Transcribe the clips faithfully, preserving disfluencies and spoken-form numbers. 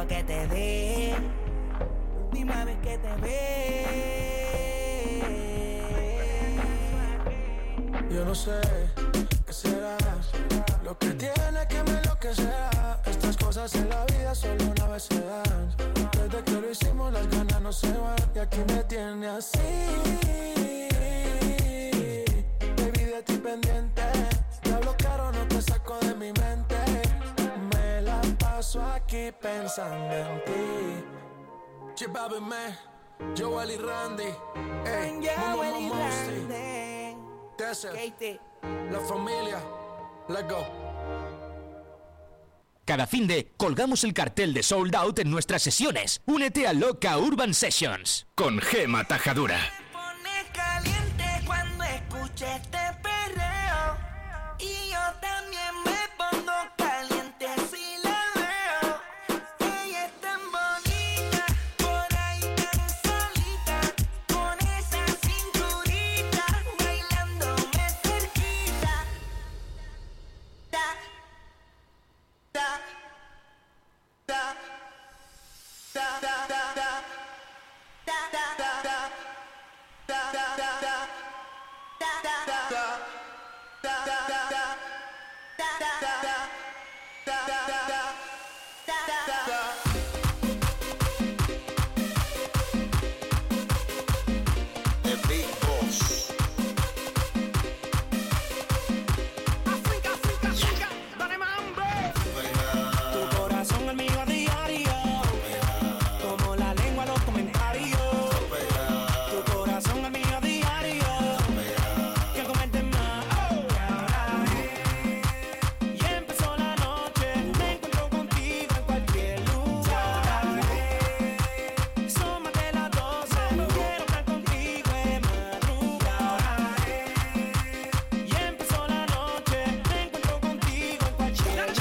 lo que te dé. Última vez que te ve. Yo no sé qué será lo que tiene que me enloquecerá. Estas cosas en la vida solo una vez se dan. Desde que lo hicimos las ganas no se van. Y aquí me tiene así, baby, de ti pendiente. Te hablo claro, no te saco de mi mente. Me la paso aquí pensando en ti. Chibabe me, Joel y Randy, ey, Joel y Mosti, Randy, Desert, Katie, la familia, let's go. Cada fin de colgamos el cartel de Sold Out en nuestras sesiones. Únete a Loca Urban Sessions con Gema Tajadura. me pone caliente cuando escucho este perreo. Y yo también me pongo caliente si la veo. Ella es tan bonita, por ahí tan solita, con esa cinturita, bailándome cerquita. Da, da, da, da, da, da, da, da, da, da, da. Da da da da da da da da da da da da da da da da da da. The Big Boss. África, África, África, dale mambo. Tu corazón el mío a diario, como la lengua los comentarios. Tu corazón el mío a diario, que comenten más. Y empezó la noche, me encuentro contigo en cualquier lugar. Son más de las doce, quiero estar contigo en madrugada. Y empezó la noche, me encuentro contigo en cualquier lugar.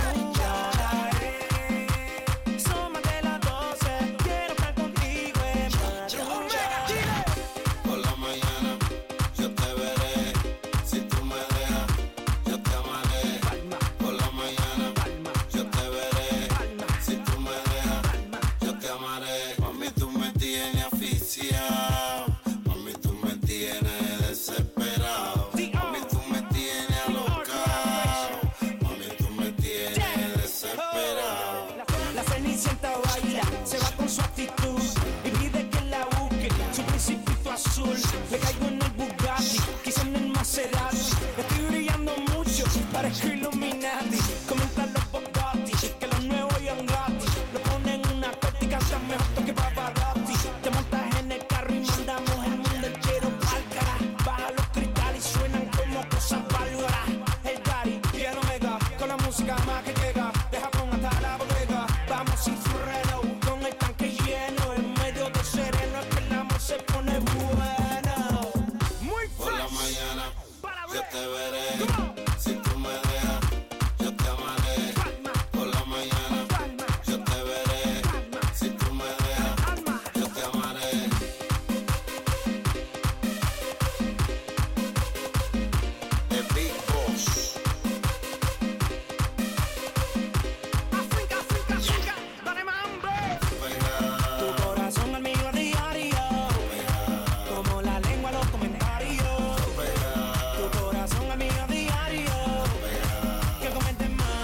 Son más de las doce, quiero estar contigo en madrugada. Por la mañana yo te veré, si tú me dejas yo te amaré. Por la mañana yo te veré, si tú me dejas yo te amaré. Mami, tú me tienes asfixiado, mami, tú me tienes desesperado, mami, tú me tienes alocado, mami, tú me tienes desesperado. La Cenicienta baila, se va con su actitud y pide que la busque, su principito azul. Le caigo en el Bugatti, quizá en el Maserati. Estoy brillando mucho, parezco Illuminati. Comentan los Bugatti, que los nuevos Yangati lo ponen en una corte y cantan mejor que Pavarotti. Te montas en el carro y mandamos el mundo entero pa'l cara. Baja los cristales y suenan como cosas bárbaras. El Gary, quiero mega, con la música más que llega. Deja con hasta la bodega, vamos sin freno, con el tanque lleno, en medio de sereno es que el amor se pone bueno. Muy Por la fresh. mañana Para yo ver. te veré, si tú me dejas yo te amaré. Por la mañana yo te veré, si tú me dejas yo te amaré. The Big Boss. África, África, África, dale mambo. Pega, Tu corazón el mío a diario, como la lengua los comentarios. Tu corazón el mío a diario, que comenten más.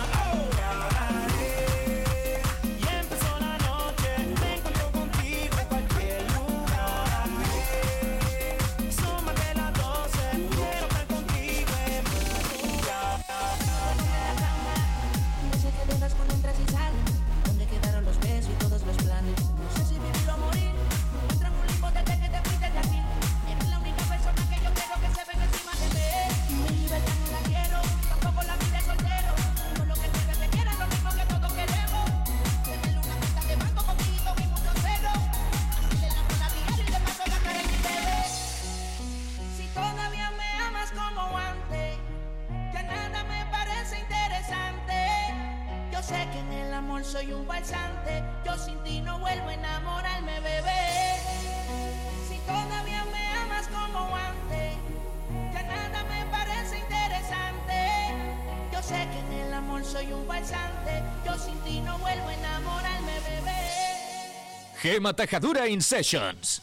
Y empezó la noche, me encuentro contigo en cualquier lugar. Son más de las doce, quiero estar contigo en madrugada. No sé qué dejas cuando entras y sales. ¿Dónde quedaron los besos y todos los planes? No sé si vivir o morir. Entra en un limbo desde que te fuiste de aquí. Eres la única persona que yo quiero que se venga encima de mí. Mi libertad no la quiero, tampoco la vida de soltero. Todo lo que quieras te quiera, lo mismo que todos queremos. Tener una cuenta de banco contigo y mucho cero. Hacerle la mano a diario y de paso ganar en mi bebé. Si todavía me amas como antes, ya nada me parece interesante. Yo sé que en el amor soy un falsante. Yo sin ti no vuelvo a enamorarme, bebé. Si todavía me amas como antes, ya nada me parece interesante. Yo sé que en el amor soy un farsante. Yo sin ti no vuelvo a enamorarme, bebé. Gema Tajadura in Sessions.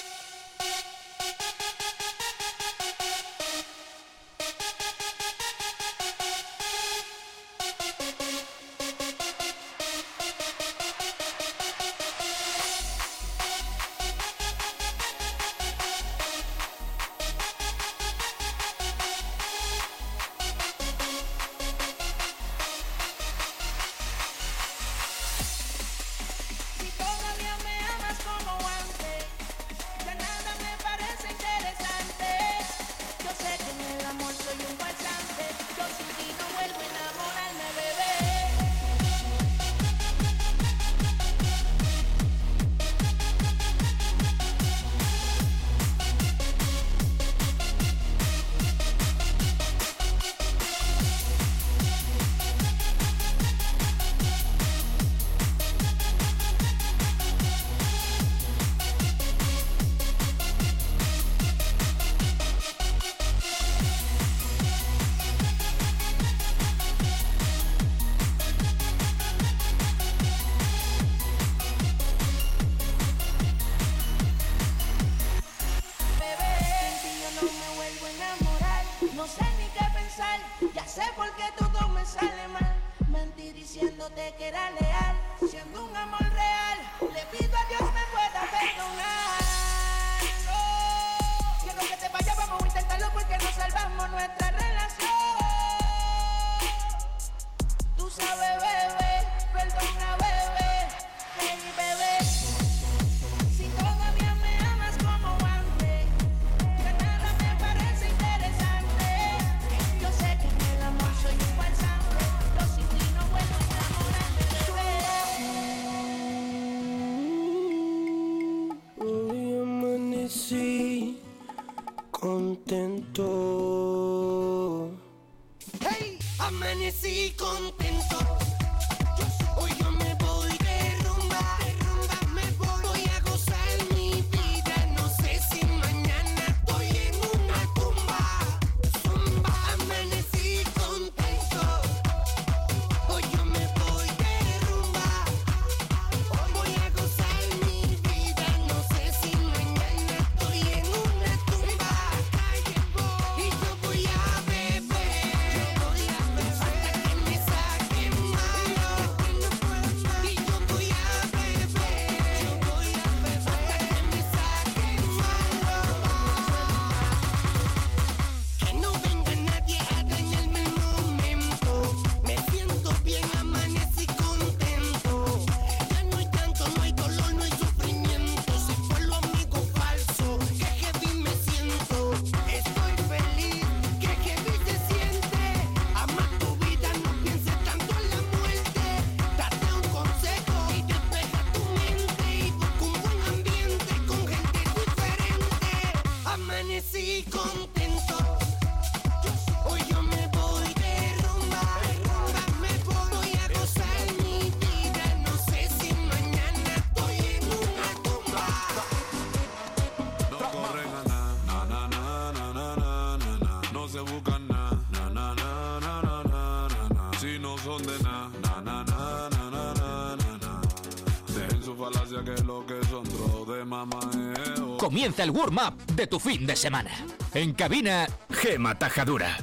Comienza el warm-up de tu fin de semana. En cabina, Gema Tajadura.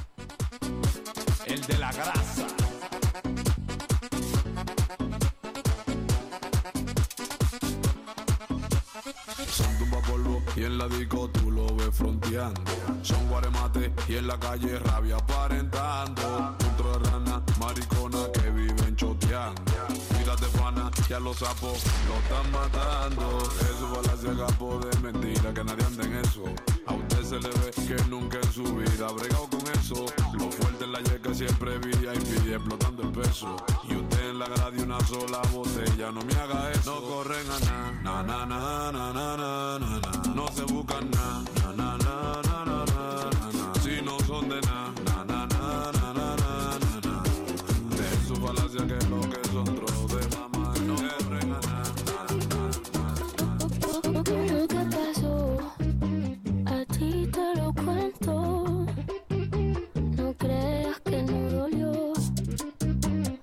El de la grasa. Son tumba polvo y en la disco tú lo ves fronteando. Son guaremate y en la calle rabia aparentando. Dentro de rana, maricona que viven choteando. Mírate pana, ya los sapos lo están matando. Eso falacia capo de mentira, que nadie anda en eso. A usted se le ve que nunca en su vida ha bregado con eso. Lo fuerte en la yeca siempre V I P explotando el peso. Y usted en la grada una sola botella, no me haga eso. No corren a na, na, na, na, na, na, na, na, na. No se buscan na, na, na, na, na, na, na, na. Si no son de na, na, na, na, na, na, na, na. De su falacia que lo que son tros de mamá. No corren a na, na, na, na, na. ¿Qué pasó? A ti te lo cuento. No creas que no dolió.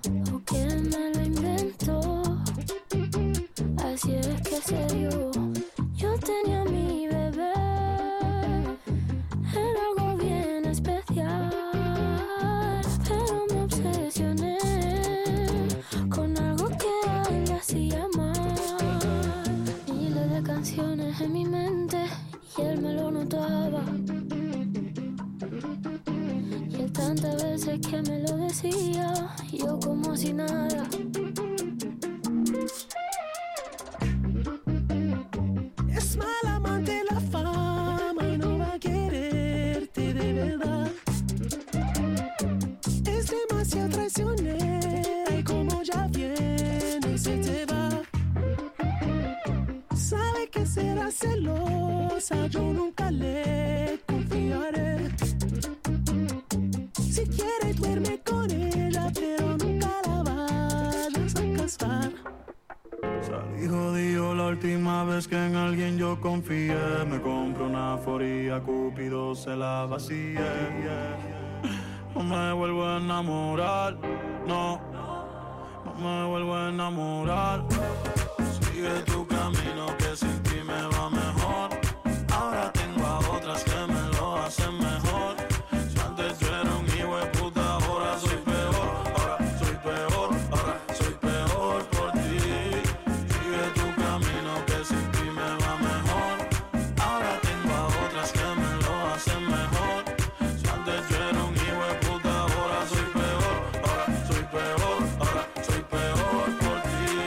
vez que me lo decía, yo como si nada. Es mala amante la fama y no va a quererte de verdad. Es demasiado traicionera y como ya viene se te va. Sabe que será celosa, yo nunca le confiaré. Si quiere duerme con ella, pero nunca la vayas a casar. Salí jodido la última vez que en alguien yo confié. Me compré una foría, Cupido se la vacié. No me vuelvo a enamorar, no, no me vuelvo a enamorar. Sigue tu camino que sin ti me va mejor. Ahora tengo a otras que me lo hacen mejor. Si antes yo era un hijo de puta, ahora soy peor. Ahora soy peor, ahora soy peor por ti. Sigue tu camino que sin ti me va mejor. Ahora tengo a otras que me lo hacen mejor. Si antes yo era un hijo de puta, ahora soy peor. Ahora soy peor, ahora soy peor por ti.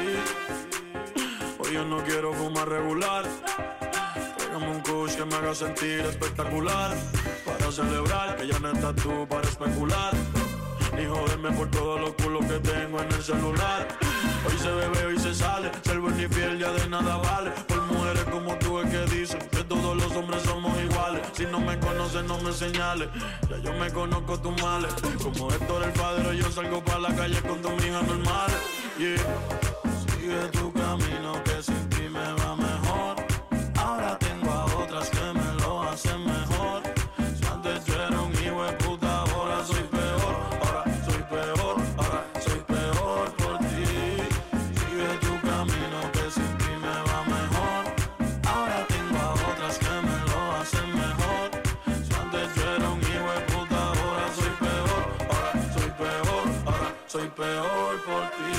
Hoy yo no quiero fumar regular. Tráigame un kush que me haga sentir espectacular. Para celebrar que ya no estás tú para especular. Ni joderme por todos los culos que tengo en el celular. Hoy se bebe, hoy se sale. Ser buen y fiel ya de nada vale. Por mujeres como tú es que dicen que todos los hombres somos iguales. Si no me conoces no me señales. Ya yo me conozco tus males. Como Héctor el padre yo salgo para la calle con tus hijas normales. Yeah. Sigue tu camino que sin ti me va mejor. Ahora tengo a otras que me lo hacen mejor. Si antes yo era un hijo de puta, ahora soy peor. Ahora soy peor, ahora soy peor por ti. Sigue tu camino que sin ti me va mejor. Ahora tengo a otras que me lo hacen mejor. Si antes yo era un hijo de puta, ahora soy peor. Ahora soy peor, ahora soy peor por ti.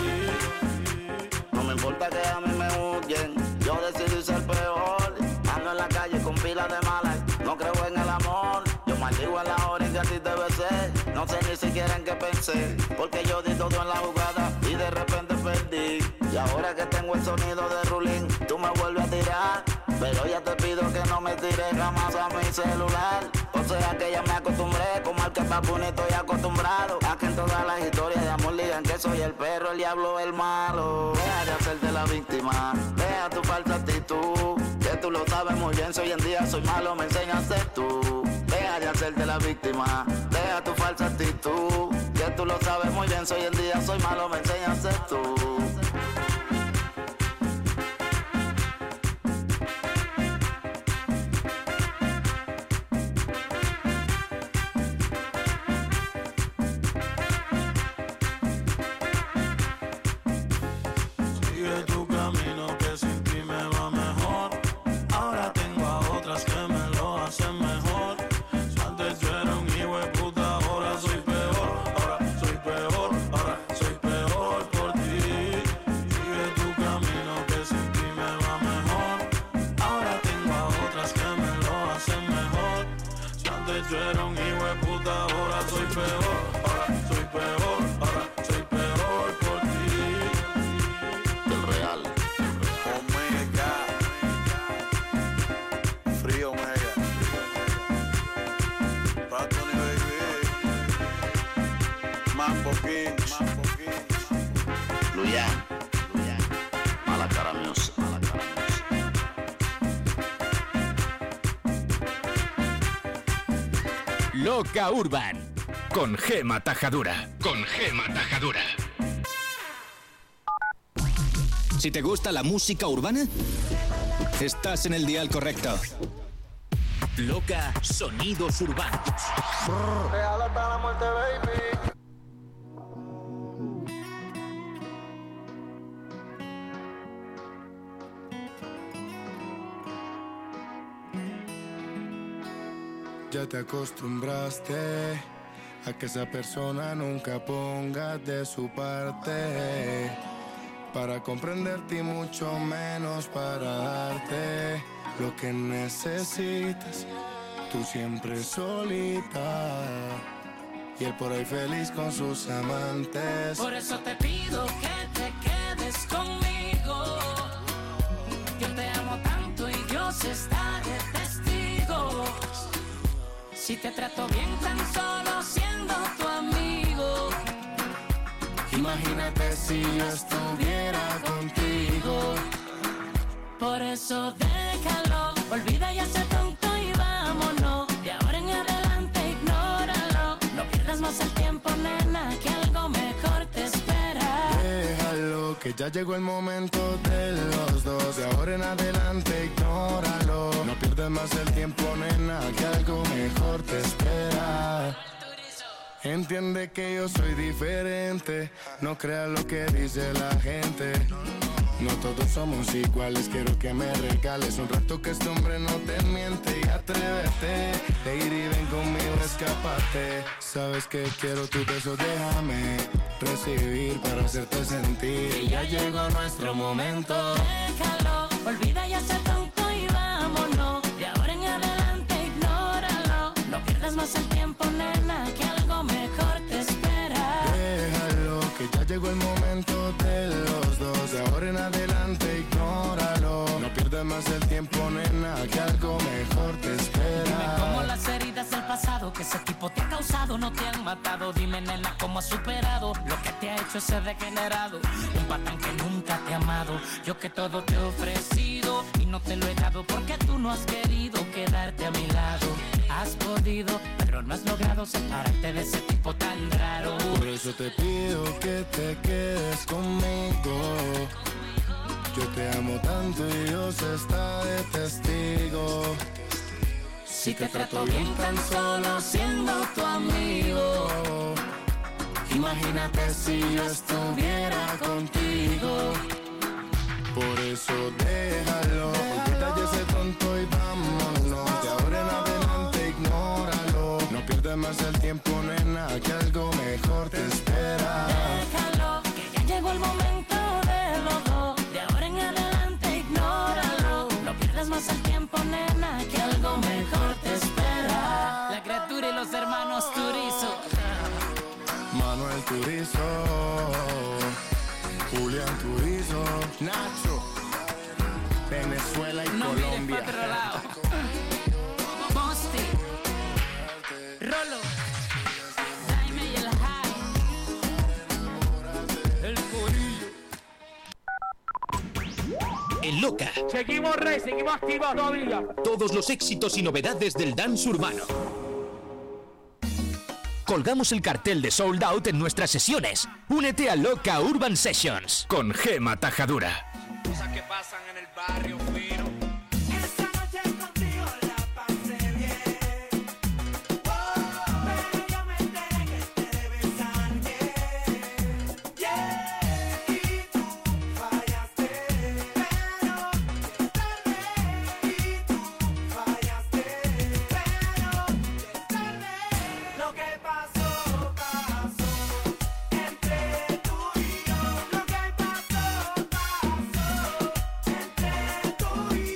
No me importa que a mí me juzguen, yo decidí ser peor. Ando en la calle con pila de malas, no creo en el amor. Yo maldigo a la hora en que a ti te besé. No sé ni siquiera en qué pensé, porque yo di todo en la jugada y de repente perdí. Y ahora que tengo el sonido de Rulín, tú me vuelves a tirar. Pero ya te pido que no me tires jamás a mi celular. O sea que ya me acostumbré, como al que papu ni estoy acostumbrado. A que en todas las historias de amor digan que soy el perro, el diablo, el malo. Deja de hacerte la víctima, deja tu falsa actitud. Que tú lo sabes muy bien, si hoy en día soy malo me enseñas a ser tú. Deja de hacerte la víctima, deja tu falsa actitud. Que tú lo sabes muy bien, si hoy en día soy malo me enseñas a ser tú. Sigue tu camino que sin ti me va mejor. Ahora tengo a otras que me lo hacen mejor. Si antes yo era un hijo de puta, ahora soy peor. Ahora soy peor, ahora soy peor por ti. Sigue tu camino que sin ti me va mejor. Ahora tengo a otras que me lo hacen mejor. Si antes yo era un hijo de puta, ahora soy peor. Ahora soy peor, ahora soy peor por ti. Del real. Omega, Frío Omega, Patoni Baby, Mambo Kings, Luyan, mala cara music, mala cara music. Loca Urban con Gema Tajadura. Con Gema Tajadura. Si te gusta la música urbana, estás en el dial correcto. Loca Sonidos Urbanos. Real hasta la muerte, baby. Ya te acostumbraste a que esa persona nunca ponga de su parte para comprenderte y mucho menos para darte lo que necesitas, tú siempre solita. y él por ahí feliz con sus amantes. Por eso te pido que te quedes conmigo. Yo te amo tanto y Dios está de testigo. Si te trato bien tan solo siendo tu amigo. Imagínate si yo estuviera contigo. Por eso déjalo, olvida ya ese tonto y vámonos. De ahora en adelante ignóralo. No pierdas más el tiempo, nena, que algo mejor te espera. Déjalo, que ya llegó el momento de los dos. De ahora en adelante ignóralo. No pierdas más el tiempo, nena, que algo mejor te espera. Entiende que yo soy diferente, no creas lo que dice la gente. No todos somos iguales, quiero que me regales un rato que este hombre no te miente. Y atrévete, Lady, ven conmigo, escápate. Sabes que quiero tu beso, déjame recibir para hacerte sentir. Y ya llegó nuestro momento. Déjalo, olvida ya ese tonto y vámonos. De ahora en adelante ignóralo. No pierdas más el tiempo, nena, que algo mejor te espera. Déjalo, que ya llegó el momento de los dos. De ahora en adelante ignóralo. No pierdas más el tiempo, nena, que algo mejor te espera. Dime cómo las heridas del pasado que ese tipo te ha causado no te han matado. Dime, nena, cómo has superado lo que te ha hecho ese degenerado. Un patán que nunca te ha amado. Yo que todo te he ofrecido y no te lo he dado porque tú no has querido quedarte a mi lado. Has podido, pero no has logrado separarte de ese tipo tan raro. Por eso te pido que te quedes conmigo. Yo te amo tanto y Dios está de testigo. Si te trato bien tan solo siendo tu amigo. Imagínate si yo estuviera contigo. Por eso déjalo, olvida ya ese tonto y vámonos. De ahora en adelante ignóralo. No pierdas más el tiempo, nena, que algo mejor te espera. Déjalo, que ya llegó el momento de los dos. De ahora en adelante ignóralo. No pierdas más el tiempo, nena, que algo mejor te espera. La criatura y los hermanos Turizo. Manuel Turizo, Julián Turizo, Nacho, Venezuela y no Colombia. No mires para otro lado. Bosti, Rolo, Jaime y el High, el Corillo. En Loca. Seguimos rey, seguimos activos todavía. Todos los éxitos y novedades del dance urbano. Colgamos el cartel de Sold Out en nuestras sesiones. Únete a Loca Urban Sessions con Gema Tajadura. Cosas que pasan en el barrio fino. Esta noche contigo la pasé bien. Oh, pero yo me enteré que te debes a alguien. Yeah, y tú fallaste. Pero es tarde. Y tú fallaste. Pero es tarde. Lo que pasó, pasó. Entre tú y yo. Lo que pasó, pasó. Entre tú y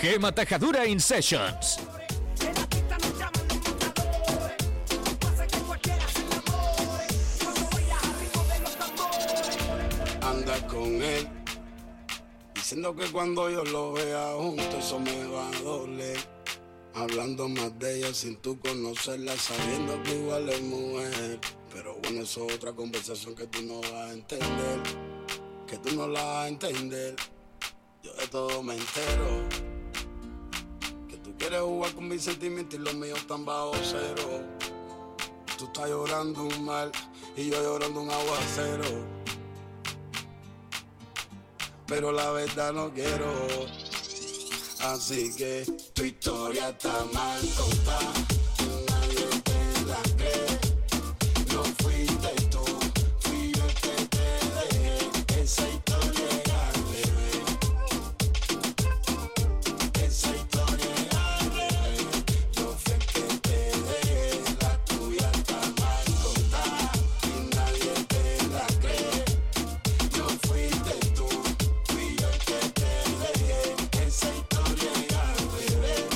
Gema Tajadura in Sessions. Anda con él, diciendo que cuando yo lo vea junto eso me va a doler. Hablando más de ella sin tú conocerla, sabiendo que igual es mujer. Pero bueno, eso es otra conversación que tú no vas a entender, que tú no la vas a entender. Yo de todo me entero, que tú quieres jugar con mis sentimientos y los míos están bajo cero. Tú estás llorando un mal y yo llorando un aguacero, pero la verdad no quiero. Así que tu historia está mal contada, nadie te la cree. No fuiste tú, fui yo el que te dejé. Esa historia era al revés, esa historia era al revés. Yo fui el que te dejé, la tuya está mal contada y nadie te la cree. No fuiste tú, fui yo el que te dejé. Esa historia era al revés,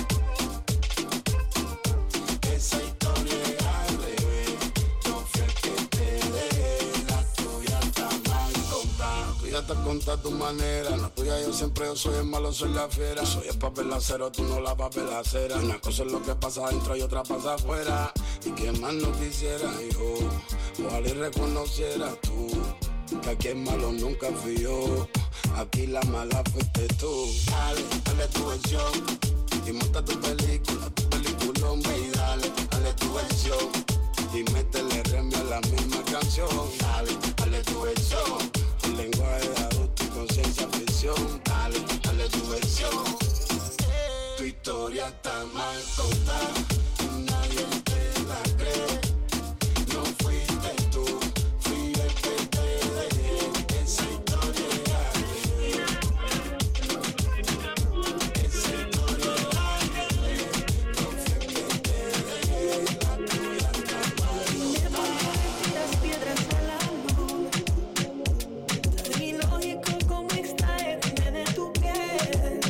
esa historia era al revés. Yo fui el que te dejé, la tuya está mal contada. La tuya está contada a tu manera, la tuya yo siempre yo soy el malo, soy la fiera. Soy el papel acero, tú no la papel acera. Una cosa es lo que pasa adentro y otra pasa afuera. Y que más no quisiera yo, ojalá y reconociera tú, que aquí el malo nunca fui yo, aquí la mala fuiste tú. Dale, dale tu versión y monta tu película, tu peliculón, ve y dale, dale tu versión y métele remi a la misma canción. Dale, dale tu versión, un lenguaje de adulto y conciencia ficción. Dale, dale tu versión, tu historia está mal contada, nadie te la cree. No fuiste tú, fui el que te dejé. Esa historia era al revés, esa historia era al revés. No fui el que te dejé, la tuya está mal. Las piedras al amor, tan ilógico como extraerme de tu piel.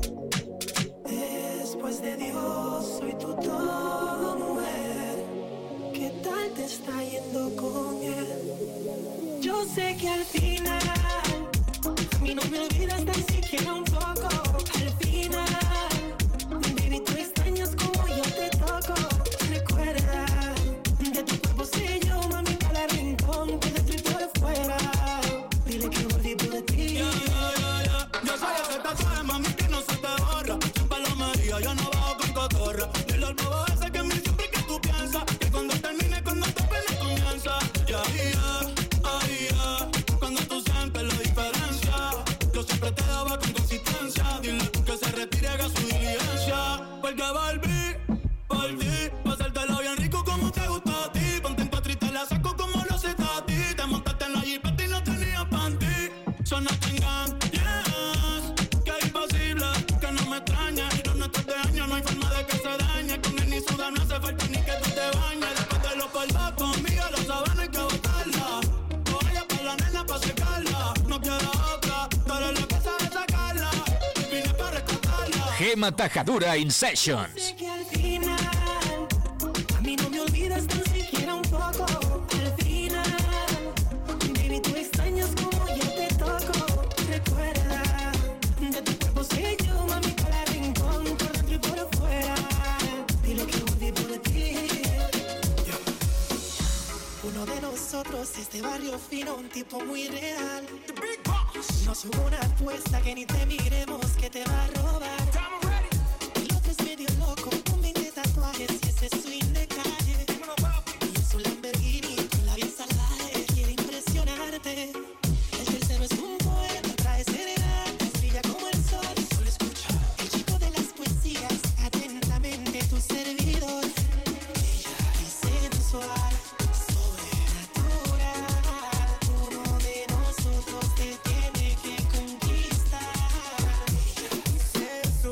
Después de Dios soy tu todo, mujer. ¿Qué tal te está yendo con él? Yo sé que al final a mí no me olvidas tan siquiera un poco. Al final, baby, tú extrañas como yo te toco. Recuerda, de tu cuerpo sé yo, mami, cada rincón, por dentro y por fuera. Dile que volví por ti. Yeah, yeah, yeah, yeah. Yo soy ese tatuaje, mami, que no se te borra. Sin palomería, yo no bajo con cotorra. Dile al bobo ese que a mí siempre que tú piensas, que cuando termine, cuando te pele comienza. Yeah, yeah, ay, yeah. Cuando tú sientes la diferencia, yo siempre te daba con consistencia. Dile que se retire, haga su diligencia. Porque volví por ti, pa' hacértelo bien rico como te gusta a ti. Ponte en patria y te la saco como lo sé a ti. Te montaste en la jipeta y no tenía panty. Sonaste en gang, yes. Que es imposible que no me extrañes. Los nuestros de años no hay forma de que se dañe. Con él ni suda no hace falta ni que tú te bañes. Después de los polvos conmigo la sabana hay que botarla. No vayas pa' la nena pa' secarla. No quiero otra, tú eres la que sabe sacarla. Vine pa' rescatarla. Gema Tajadura in Sessions. Sé que al final a mí no me olvidas tan siquiera un poco. Al final, baby, tú extrañas como yo te toco. Recuerda, de tu cuerpo sé yo, mami, cada rincón, por dentro y por fuera. Dile que volví por ti. Uno de nosotros es de barrio fino, un tipo muy real. No subo una apuesta que ni te miremos, que te va a robar. El otro es medio loco, con veinte tatuajes y ese swing de calle. Y es un Lamborghini con la vida salvaje, quiere impresionarte. El tercero es un poeta, trae serenatas, brilla como el sol. Solo escucha, el chico de las poesías, atentamente tu servidor. Ella es sensual, sobrenatural. Uno de nosotros te tiene que conquistar. Ella es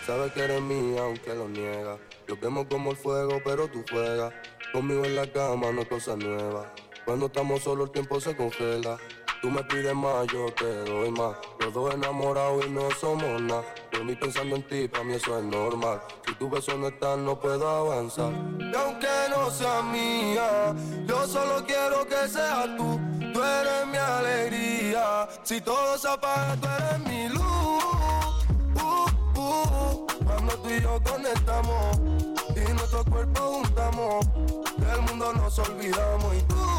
Sabes que eres mía aunque lo niegas. Yo quemo como el fuego pero tú juegas. Conmigo en la cama no es cosa nueva. Cuando estamos solos el tiempo se congela. Tú me pides más, yo te doy más. Los dos enamorados y no somos nada. Dormí pensando en ti, para mí eso es normal. Si tu beso no está, no puedo avanzar. Y aunque no sea mía, yo solo quiero que seas tú. Tú eres mi alegría. Si todo se apaga, tú eres mi luz. Uh, uh, cuando tú y yo conectamos y nuestros cuerpos juntamos, del mundo nos olvidamos. Y tú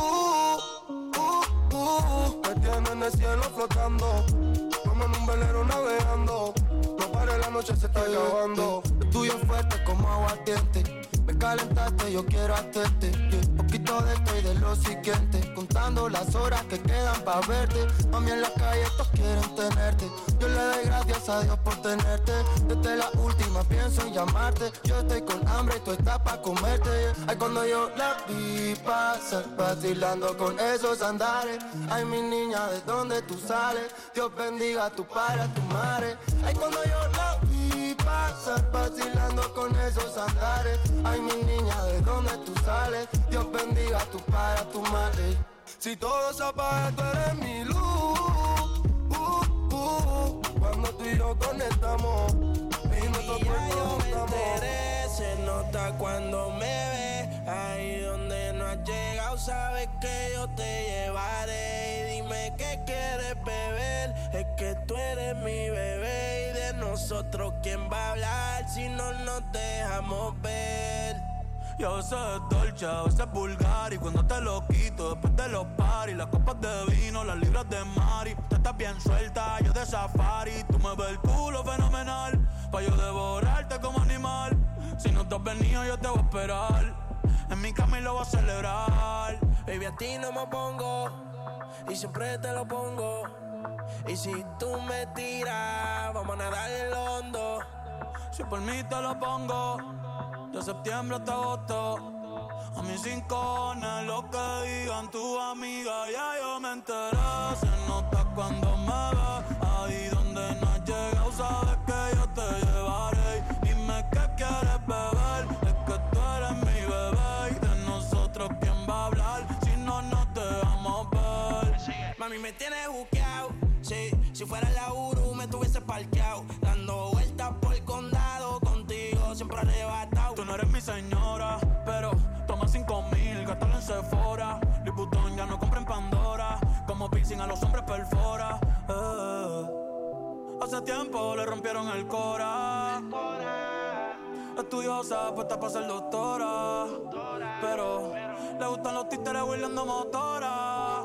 Uh, me tienes en el cielo flotando, como en un velero navegando. No pare, la noche se está acabando. Lo tuyo es fuerte como aguardiente. Me calentaste, yo quiero hacerte yeah. Poquito de esto y de lo siguiente. Contando las horas que quedan pa' verte. Mami, en la calle todos quieren tenerte. Yo le doy gracias a Dios por tenerte. Desde la última pienso en llamarte. Yo estoy con hambre y tú estás pa' comerte yeah. Ay, cuando yo la vi pasar, vacilando con esos andares. Ay, mi niña, ¿de dónde tú sales? Dios bendiga a tu padre, a tu madre. Ay, cuando yo la vi pasar, vacilando con esos andares. Ay, mi niña, ¿de dónde tú sales? Dios bendiga a tu padre, a tu madre. Si todo se apaga, tú eres mi luz. Uh, uh, cuando tú y yo conectamos y nuestros cuerpos juntamos. Se nota cuando me ves. Ahí donde no has llegado, sabes que yo te llevaré. Y dime qué quieres beber. Es que tú eres mi bebé. Y de nosotros, ¿quién va a hablar si no nos dejamos ver? Y a veces es dolce, a veces es vulgar. Y cuando te lo quito, después de los paris, las copas de vino, las libras de mari. Tú estás bien suelta, yo de safari. Tú me ves el culo fenomenal, pa' yo devorarte como animal. Si no te has venido, yo te voy a esperar. En mi cama y lo voy a celebrar. Baby, a ti no me pongo, y siempre te lo pongo. Y si tú me tiras, vamos a nadar en lo hondo. Si por mí te lo pongo, de septiembre hasta agosto. A mis rincones, lo que digan tu amiga, ya yo me enteré. Se nota cuando me ves, ahí donde no has llegado, sabes que yo te llevaré. Dime qué quieres beber, es que tú eres mi bebé. Y de nosotros, ¿quién va a hablar si no nos dejamos ver? Mami, me tienes buqueado, sí. Si fuera la Uru, me tuviese parqueado, dando vueltas por el condado, contigo siempre arrebatado. Tú no eres mi señora, pero toma cinco mil, gástalo en Sephora. Louis Vuitton ya no compra en Pandora, como piercing a los hombres perfora. Eh. Hace tiempo le rompieron el cora. Estudiosa, puesta para ser doctora, pero le gustan los títeres huirleando motora.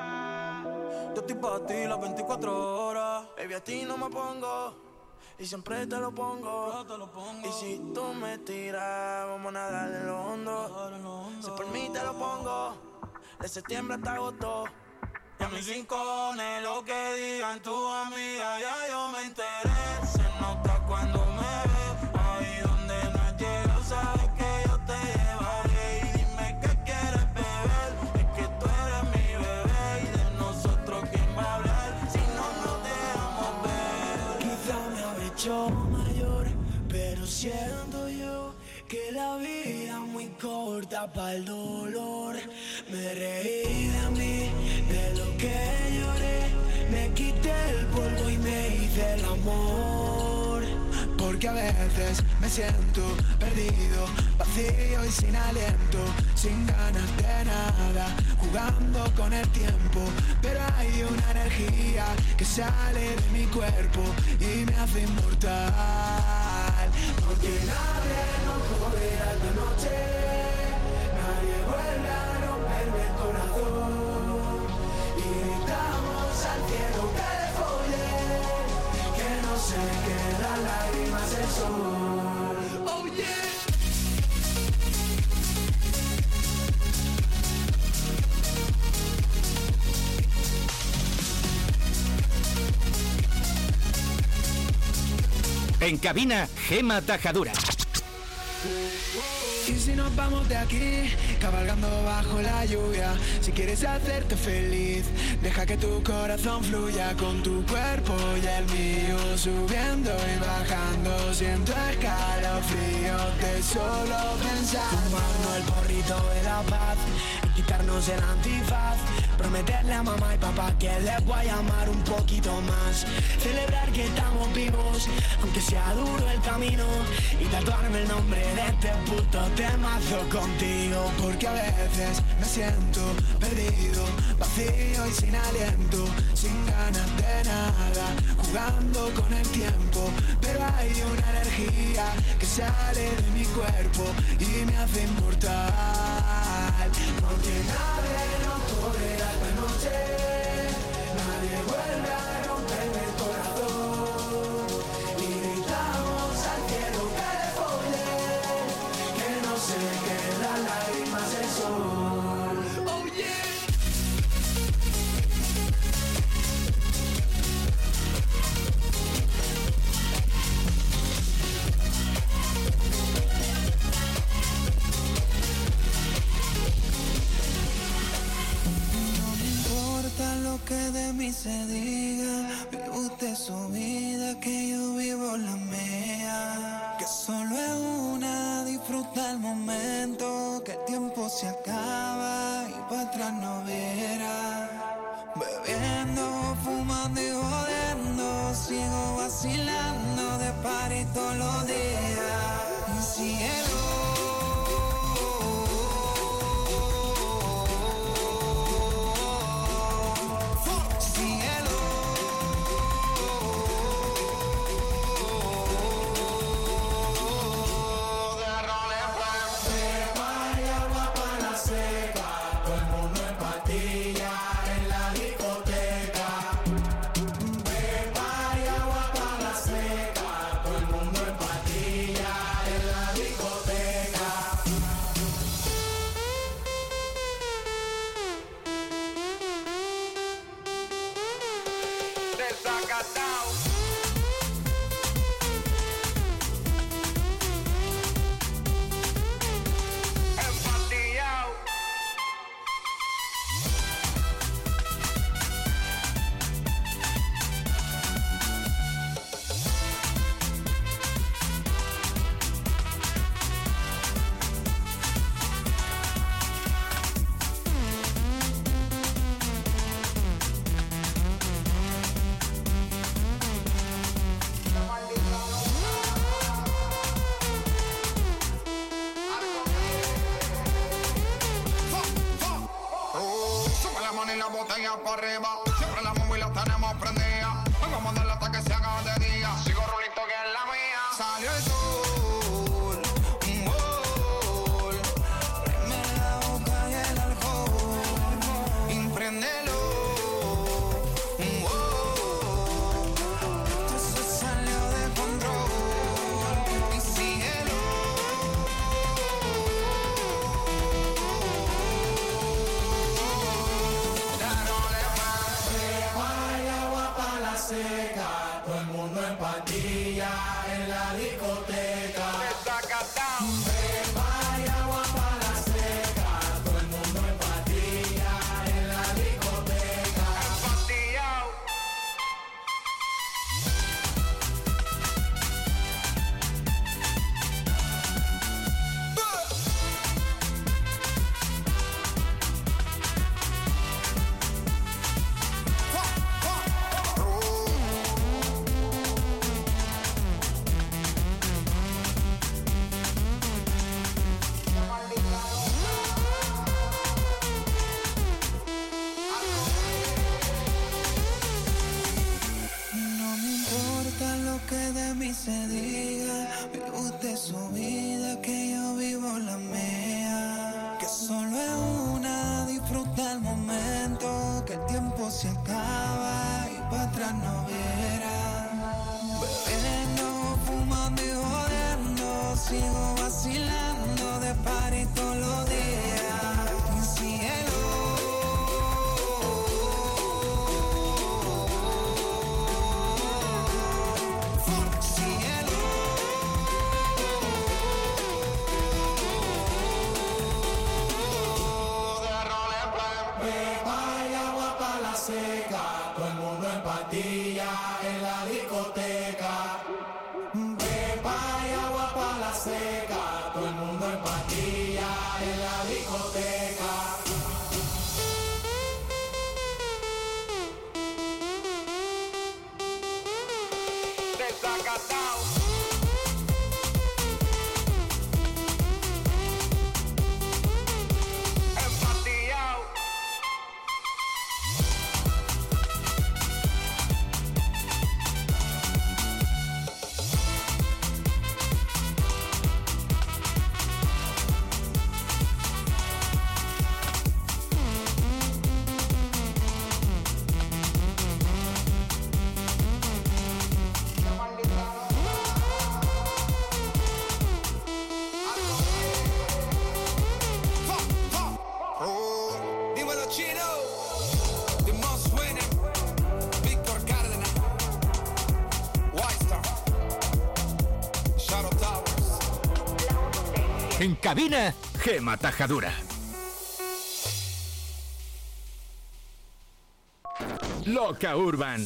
Yo estoy pa' ti las veinticuatro horas. Baby, a ti no me pongo, y siempre te lo pongo. Te lo pongo. Y si tú me tiras, vamos a nadar en lo hondo. Si por mí te lo pongo, de septiembre hasta agosto. Y a mis rincones, lo que digan tu amiga, ya yo me enteré. Se nota cuando me ves, ahí donde no has llegado, sabes que yo te llevaré. Y dime qué quieres beber, es que tú eres mi bebé. Y de nosotros, ¿quién va a hablar si no nos dejamos ver? Quizá me habré hecho mayor, pero siento yo que la vida es muy corta para el dolor. Me reí de mí, de lo que lloré. Me quité el polvo y me hice el amor. Porque a veces me siento perdido, vacío y sin aliento, sin ganas de nada, jugando con el tiempo. Pero hay una energía que sale de mi cuerpo y me hace inmortal. Porque nadie nos joderá esta noche, nadie vuelve a romperme el corazón. Y gritamos al cielo que le folle, que no se quedan lágrimas el sol. Oh yeah. En cabina, Gema Tajadura. Y si nos vamos de aquí, cabalgando bajo la lluvia, si quieres hacerte feliz, deja que tu corazón fluya con tu cuerpo y el mío, subiendo y bajando, siento escalofríos de solo pensar. Fumarnos el porrito de la paz y quitarnos el antifaz, prometerle a mamá y papá que les voy a amar un poquito más, celebrar que estamos vivos, aunque sea duro el camino, y tatuarme el nombre de este puto temazo contigo. Porque a veces me siento perdido, vacío y sin aliento, sin ganas de nada, jugando con el tiempo, pero hay una energía que sale de mi cuerpo y me hace inmortal. Porque nadie nos puede dar esta noche, nadie vuelve a romperme el corazón, y gritamos al cielo que le folle, que no se quede las lágrimas el sol. Oh yeah. Lo que de mí se diga, vive usted su vida, que yo vivo la mía, que solo es una, disfruta el momento, que el tiempo se acaba y para atrás no verá, bebiendo, fumando y jodiendo, sigo vacilando de party todos los días, y cielo. seca, todo el mundo en patilla en la discoteca. Pepa y agua pa' la seca, todo el mundo en patilla en la discoteca. Desacatao. En cabina, Gema Tajadura. Loca Urban.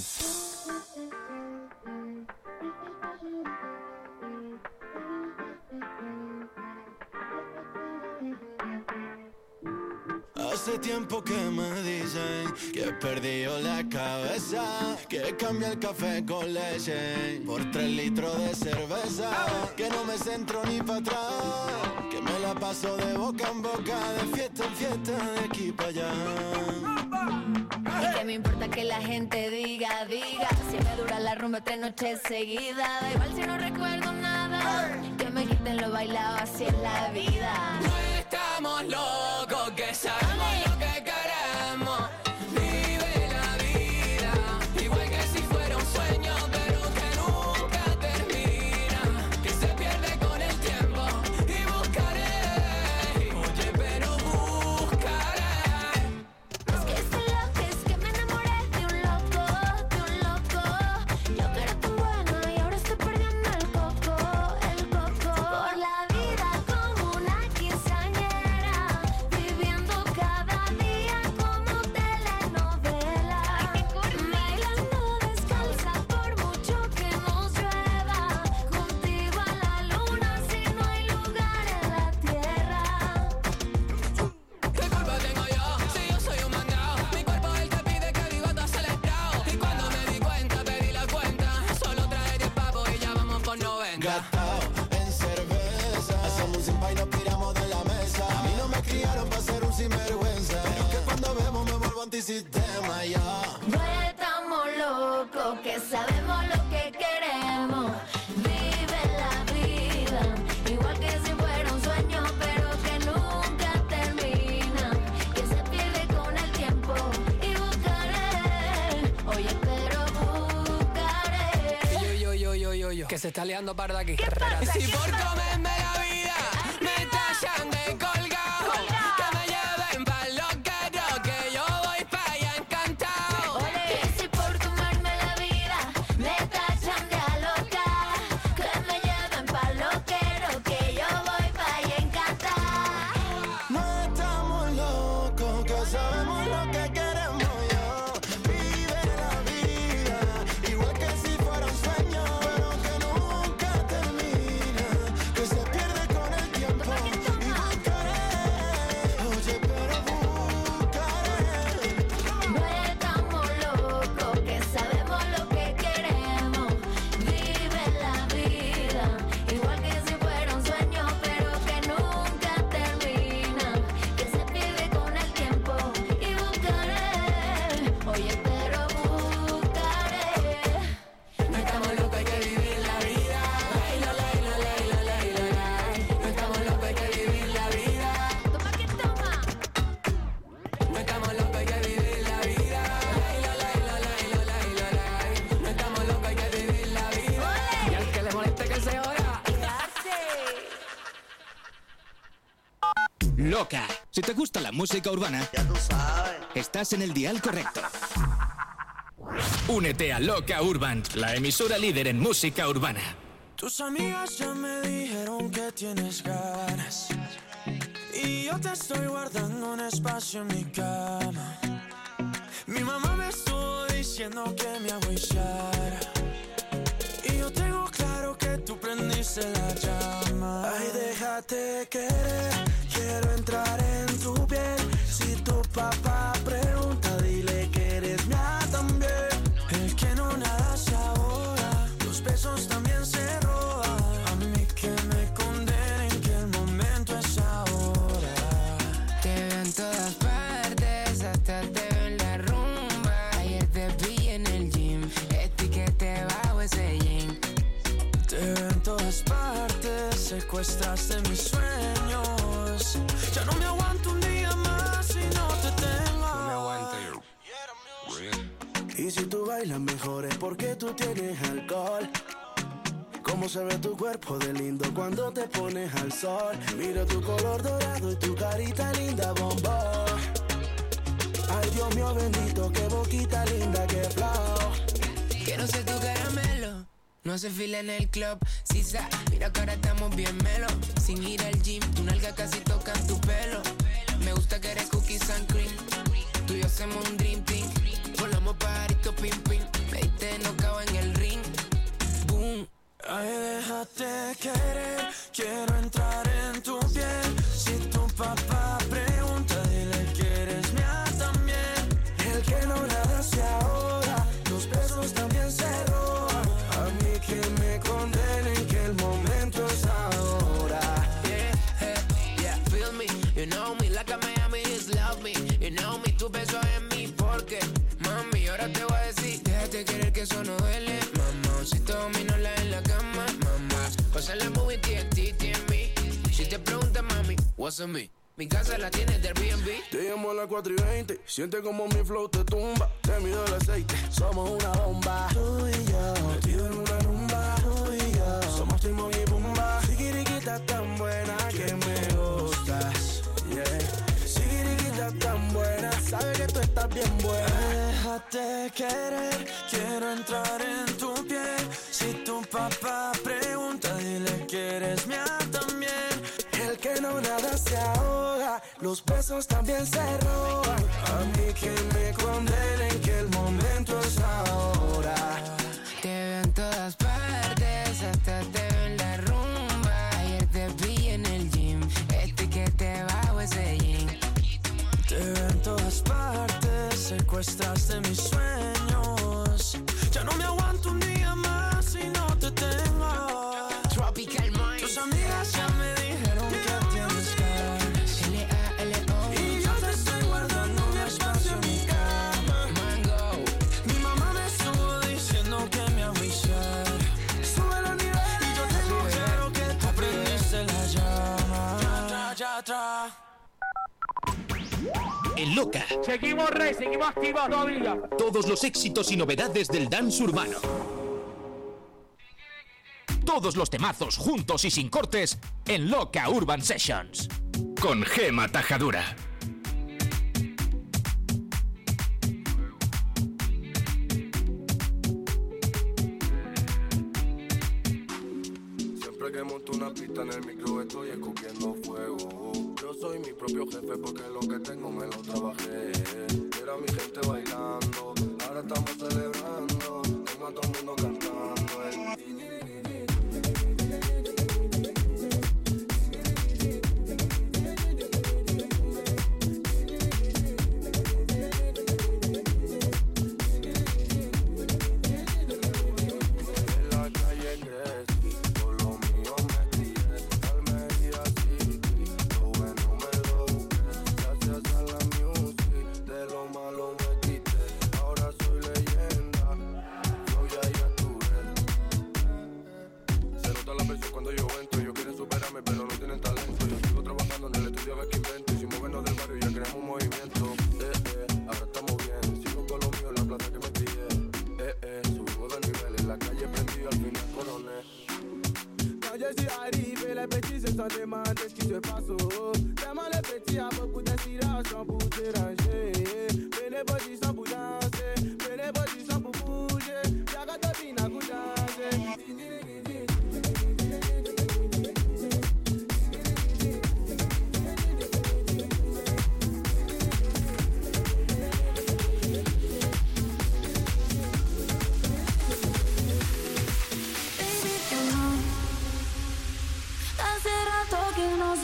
Hace tiempo que me dicen que he perdido la cabeza, que cambia el café con leche por tres litros de cerveza, que no me centro ni para atrás, que me la paso de boca en boca, de fiesta en fiesta, de aquí para allá. Y que me importa que la gente diga, diga, si me dura la rumba tres noches seguidas, da igual si no recuerdo nada, que me quiten lo bailado, así es la vida. No estamos locos, que sabemos lo que queremos. Vive la vida, igual que si fuera un sueño, pero que nunca termina, que se pierde con el tiempo. Y buscaré, oye, pero buscaré. Es que soy loca, es que me enamoré de un loco, de un loco. Yo que era tan buena y ahora estoy perdiendo el coco, el coco. Por la vida como una quinceañera, viviendo cada día como telenovela. Bailando descalza por mucho que nos llueva, contigo a la luna si no hay lugar en la tierra. ¿Qué culpa tengo yo? Si yo soy un mandado, mi cuerpo es el que pide que digo todo acelerado. Y cuando me di cuenta, pedí la cuenta, solo trae diez pavos y ya vamos por noventa. Gastado en cerveza, hacemos un simpa y nos tiramos de la mesa. A mí no me criaron para ser un sinvergüenza, pero es que cuando bebo me vuelvo antisistema, ya. No estamos locos, que sabemos lo que queremos. Vive la vida, igual que si fuera un sueño, pero que nunca termina, que se pierde con el tiempo. Y buscaré, oye, pero buscaré. Yo, yo, yo, yo, yo, yo, que se está liando parda aquí. Y si por comerme la vida me tachan de colgado, que me lleven pa'l loquero, que yo voy pa' allá encantado. Que si por tomarme la vida me tachan de alocar, que me lleven pa' loquero, que yo voy pa' allá encantar. No estamos locos, que sabemos lo que queremos, yo. Vive la vida, igual que si fuera un sueño, pero que nunca termina, que se pierde con el tiempo. Y buscaré, oye, pero buscaré. No estamos locos, que sabemos lo que queremos. Vive la vida, igual que si fuera un sueño, pero que nunca termina, que se pierde con el tiempo. Y buscaré, oye, pero buscaré. No estamos locos, hay que vivir la vida. Laila, laila, laila, laila, laila. No estamos locos, hay que vivir la vida. Toma que toma. No estamos locos, hay que vivir la vida. Laila, laila, laila, laila, laila. No estamos locos, hay que vivir la vida. Y al que le moleste que se joda. Loca. Si te gusta la música urbana, Ya tú sabes. estás en el dial correcto. Únete a Loca Urban, la emisora líder en música urbana. Tus amigas ya me dijeron que tienes ganas, y yo te estoy guardando un espacio en mi cama. Mi mamá me diciendo que me hago hinchar. Y yo tengo claro que tú prendiste la llama. Ay, déjate querer, quiero entrar en tu piel. Si tu papá pregunta, dile que eres mía también. El que no nada se ahoga, los besos también se roban. A mí que me condenen, que el momento es ahora. Te veo en todas partes, hasta te veo en la rumba. Ayer te vi en el gym, etiquete bajo ese jean. Te veo en todas partes, secuestraste mis sueños. Ya no me aguanto un día más si no te tengo. No me aguanto yo. Y si tú bailas mejor es porque tú tienes alcohol. Cómo se ve tu cuerpo de lindo cuando te pones al sol. Mira tu color dorado y tu carita linda, bombón. Ay, Dios mío bendito, qué boquita linda, qué flow. Quiero ser tu caramelo, no hace fila en el club. Sisa, mira que ahora estamos bien melo. Sin ir al gym, tu nalga casi tocan tu pelo. Me gusta que eres cookies and cream. Tú y yo hacemos un dream team. Volamos pajarito pim pim. Me diste knockout en el ring. Boom. Ay, déjate querer, quiero entrar en tu piel. Si tu papá pregunta, dile que eres mía también. El que no nada se ahoga, los besos también se roban. A mí que me condenen, que el momento es ahora. Yeah, yeah, yeah, feel me. You know me, like a Miami is love me. You know me, tu beso en mí, porque mami, ahora te voy a decir, déjate querer que eso no duele, mamá. Si todo dominola en la cama, mamá. Pasa la movie, T N T, T N B. Si te preguntas, mami, what's on me? Mi casa la tienes del B and B. Te llamo a las cuatro y veinte, siente como mi flow te tumba. Te mido el aceite, somos una bomba. Tú y yo, metido en una rumba. Tú y yo, somos Timón y Pumba. Sigiriquita tan buena que me gustas, yeah. Sigiriquita tan buena, sabe que tú estás bien buena. Déjate querer, quiero entrar en tu piel. Si tu papá pregunta, dile que eres mía también. El que no nada se ahoga, los besos también se roban. A mí que me condenen, que el momento es ahora. Te veo en todas partes, hasta te veo en la rumba. Ayer te vi en el gym, etiquete bajo ese jean. Te veo en todas partes, secuestraste mis sueños. Ya no me aguanto un día más si no te tengo. Tropical Mind. Tus amigas ya me dijeron que tienes ganas. L A L O. Y yo te estoy guardando un espacio en mi cama. Mango. Mi mamá me estuvo diciendo que me hago hinchar. Sube los niveles y yo tengo claro que tú prendiste la llama. Ya, ya, ya, ya. En Loca. Seguimos rey, seguimos activos todavía. Todos los éxitos y novedades del dance urbano. Todos los temazos juntos y sin cortes en Loca Urban Sessions. Con Gema Tajadura. Siempre que monto una pista en el micro estoy escupiendo fuego. Yo soy mi propio jefe porque lo que tengo me lo trabajé. Era mi gente bailando, ahora estamos celebrando. Tengo a todo el mundo cantando. El...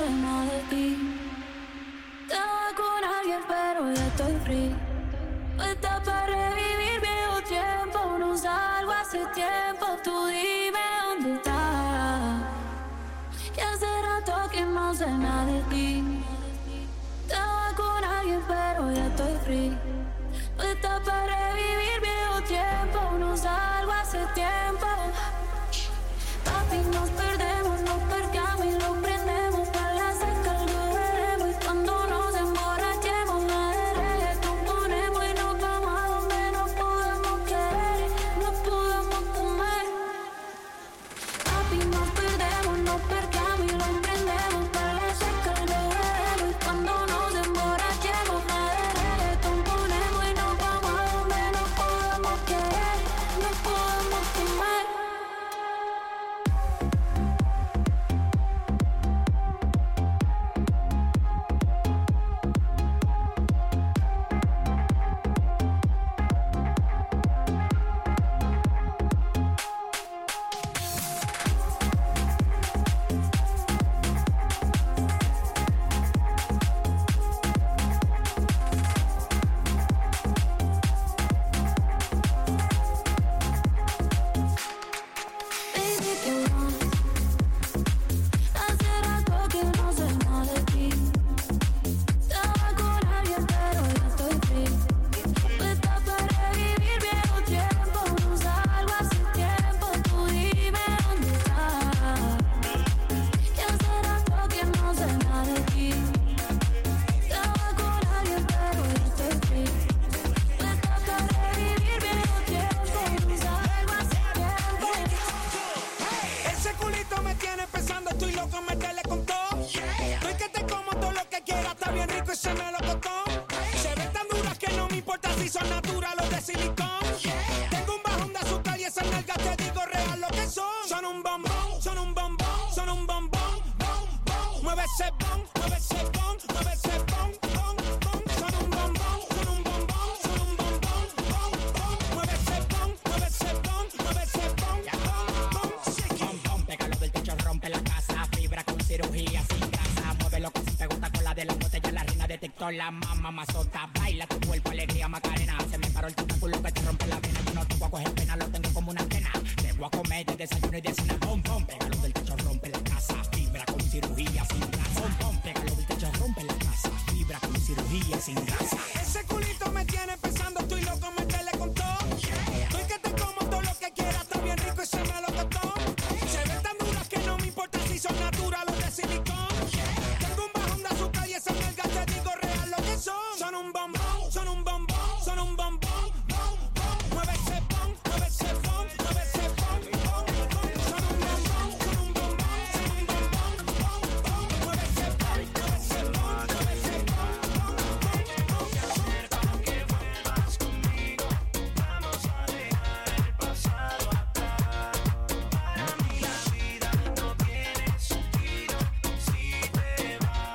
sé nada de ti. Estaba con alguien pero ya estoy free. Puesta para revivir viejo tiempo. No salgo hace tiempo. Tú dime dónde estás. Que hace rato que no sé nada de ti. Estaba con alguien pero ya estoy free. Puesta para revivir viejo tiempo. No salgo hace tiempo. Papi, nos perdemos, nos percamos y lo prendemos. Para la seca algo veremos. Y cuando nos emborrachemos, la de reggaetón ponemos. Y nos vamos a donde nos podemos querer, nos podemos comer. Papi, nos perdemos, nos percamos y lo prendemos. Para la seca algo veremos. Y cuando nos emborrachemos, la de reggaetón ponemos. Y nos vamos a donde nos podemos querer, nos podemos comer. Baby, ¿qué más? Hace rato que no sé nada de ti. Estaba con alguien pero ya estoy free. Puesta para revivir viejo tiempo. No salgo hace tiempo. Tú dime dónde estás. Que hace rato que no sé nada de ti. Estaba con alguien pero ya estoy free. Puesta para revivir viejo tiempo. No salgo hace tiempo. Ese culito me tiene pensando, estoy loco en meterle con todo. Estoy que te como todo lo que quiera, está bien rico y se me lo costó. Se ven tan duras que no me importa si son naturales o de silicón. Tengo un bajón de azúcar y esas nalgas te digo real lo que son. Son un bombón, son un bombón, son un bombón, bom, bom. Mueve ese bon, mueve ese bon, mueve ese bon, bon, bon. Son un bombón, son un bombón, son un bombón, bom, bom. Mueve ese bon, mueve ese bon, mueve ese bon, bom, bom. Pom, pom, pégalo del techo, rompe la casa. Fibra con cirugía sin grasa. Muévelo que si te gusta con la de la botella. La reina de TikTok, la mamá mazota. Baila tu cuerpo, alegría, Macarena. Se me paró el tentáculo que te rompe la vena. Yo no te voy a coger pena, lo tengo como una antena. Te voy a comer de desayuno y de cena. Pom, pom, pégalo del techo, rompe la casa. Fibra con cirugía sin grasa. Pom, pom, pégalo del techo, rompe la casa. Fibra con cirugía sin grasa. Ese culito me tiene pensando, estoy loco en meterle con todo. Estoy que te como todo lo que quiera, está bien rico y se me lo costó. Se ven tan duras que no me importa si son naturales o de silicón. Tengo un bajón de azúcar y esas nalgas te digo real lo que son. Son un bombón, son un bombón, son un bombón, bom, bom. Mueve ese bon, mueve ese bon, mueve ese bon, bom, bom. Son un bombón, son un bombón, son un bombón, bom, bom. Mueve ese bon, mueve ese bon, mueve ese bon, bom, bom, bom. Que vuelvas conmigo, vamos a dejar el pasado atrás. Para mí la vida no tiene sentido si te vas.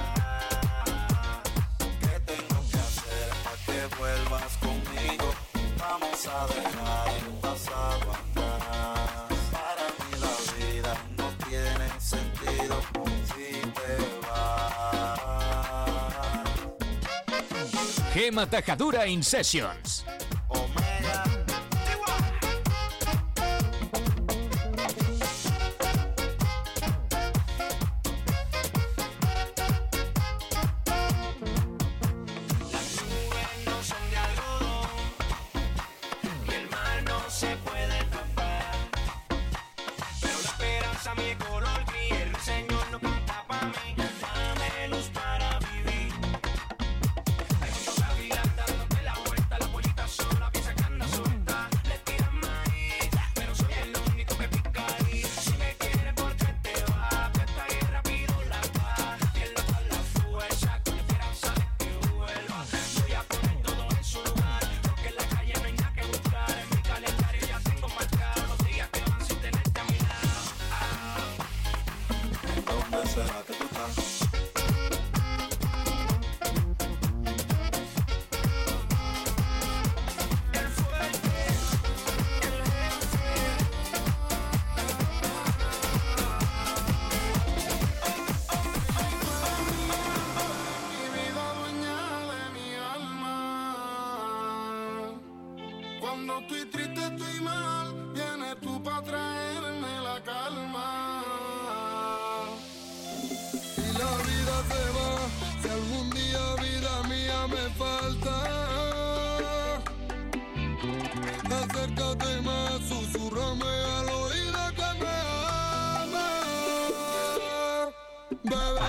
¿Qué tengo que hacer para que vuelvas conmigo? Vamos a dejar el pasado atrás. Para mí la vida no tiene sentido si te vas. Gema Tajadura in Sessions. Omega. No son de algodón y el mar no se puede tapar, pero la esperanza mi color gris. El Señor no canta pa' mí, dame luz para vivir. Hay muchos gavilanes dándote la vuelta, la pollita sola piensa que anda suelta, le tiran maíz, pero soy el único que pica ahí. Si me quieres, ¿por qué te vas? Que esta guerra pido la paz, pierdo toda la fuerza con esperanza de que vuelva. Voy a poner todo en su lugar, porque en la calle no hay nada que buscar. En mi calendario ya tengo marcado los días que van sin tenerte a mi lado. ¿Dónde será que tú estás? Cuando estoy triste, estoy mal, vienes tú pa' traerme la calma. Y la vida se va, si algún día vida mía me falta. Acércate más, susurrame al oído que me ama, bebé.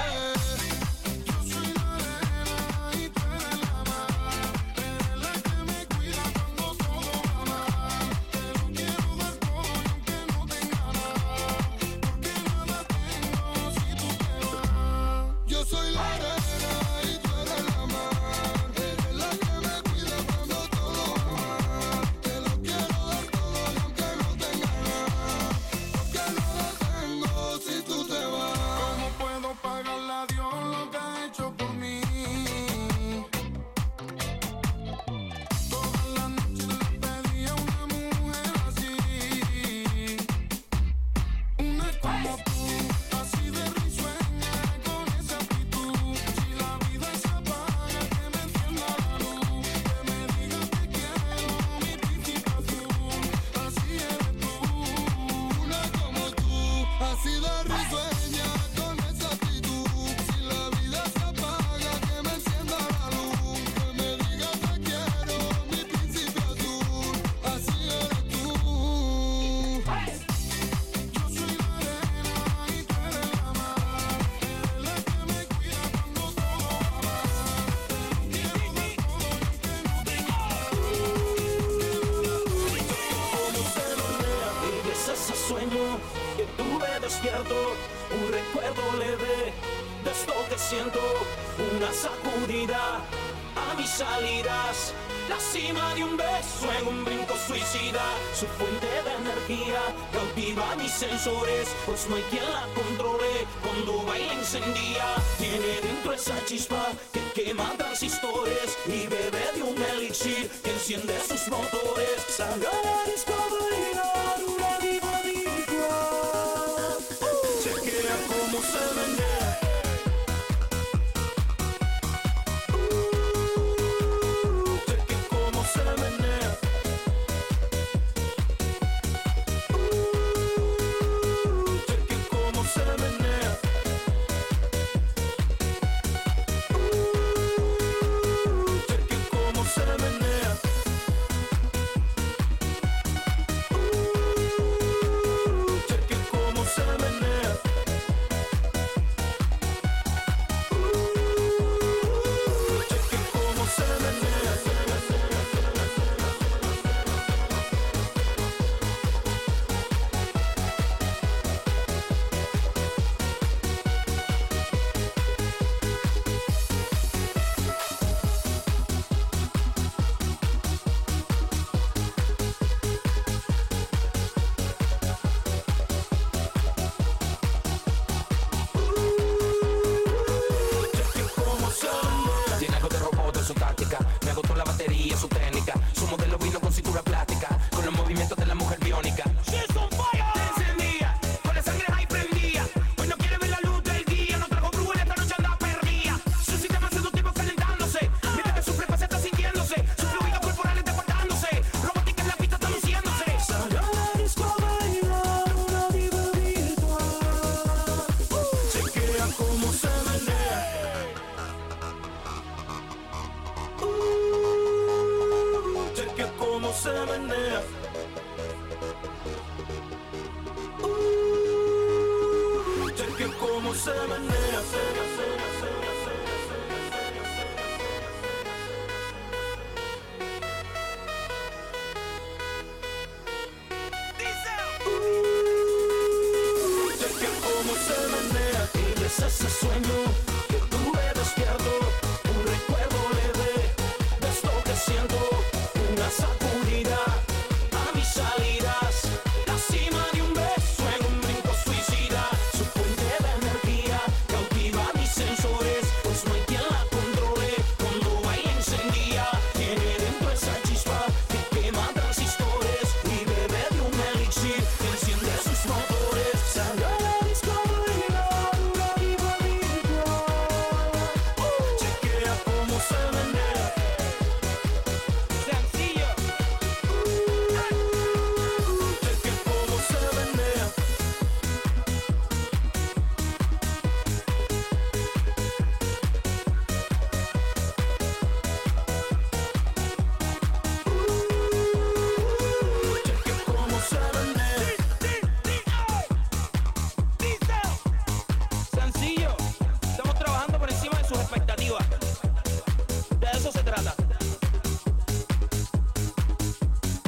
Que tuve despierto, un recuerdo leve de esto que siento, una sacudida a mis salidas, la cima de un beso en un brinco suicida, su fuente de energía cautiva mis sensores, pues no hay quien la controle, cuando baila incendia, tiene dentro esa chispa que quema transistores y bebe de un elixir que enciende sus motores, salió a la disco a bailar una diva virtual, chequea cómo se menea. Se menea. Uh, cheque cómo se menea.